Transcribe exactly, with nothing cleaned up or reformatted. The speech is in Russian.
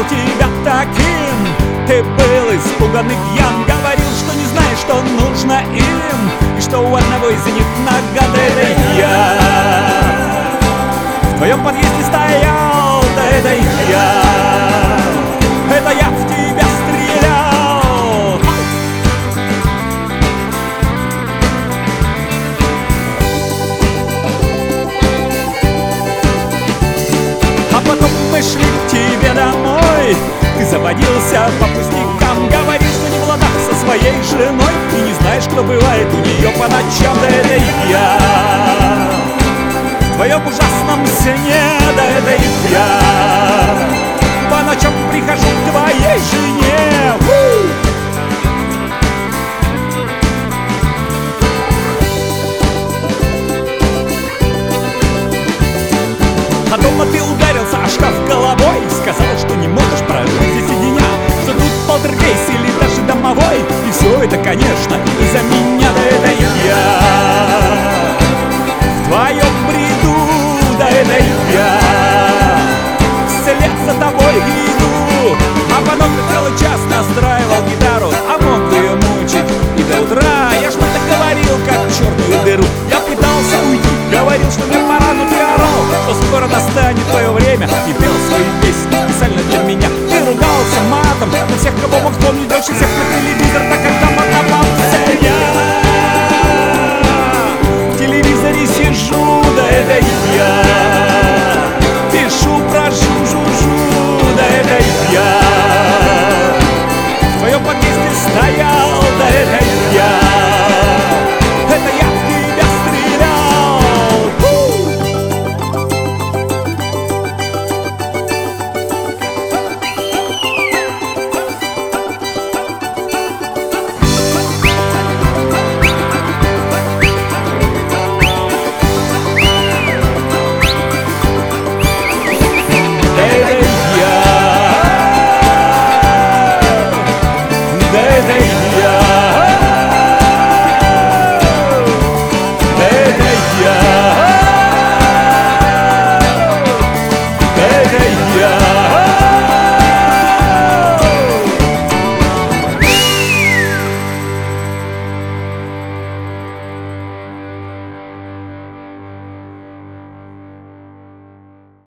тебя таким. Ты был испуган и пьян, говорил, что не знаешь, что нужно им, и что у одного из них нагада. Это я в твоем подъезде стоял, да это я. Это я в тебя стрелял. А потом мы шли к тебе домой. Ты заводился по пустякам, говорил, что не в ладах со своей женой, и не знаешь, кто бывает у нее по ночам. Да это я в твоем ужасном сне, да это я по ночам прихожу к твоей жене. У! А дома ты ударился о шкаф головой, сказал, что не можешь прожить здесь и дня, что тут полтергейст или даже домовой, и все это, конечно, из-за меня. Да это я в твоем бреду, да это я вслед за тобой иду. А потом ты целый час настраивал гитару, а мог бы ее мучить и до утра. Я что-то говорил, как в черную дыру. Я пытался уйти, говорил, что мне пора, но ты орал, что скоро настанет твое время, и пел свои песни специально для меня. Ты ругался матом на всех, кого мог вспомнить, больше всех накрыли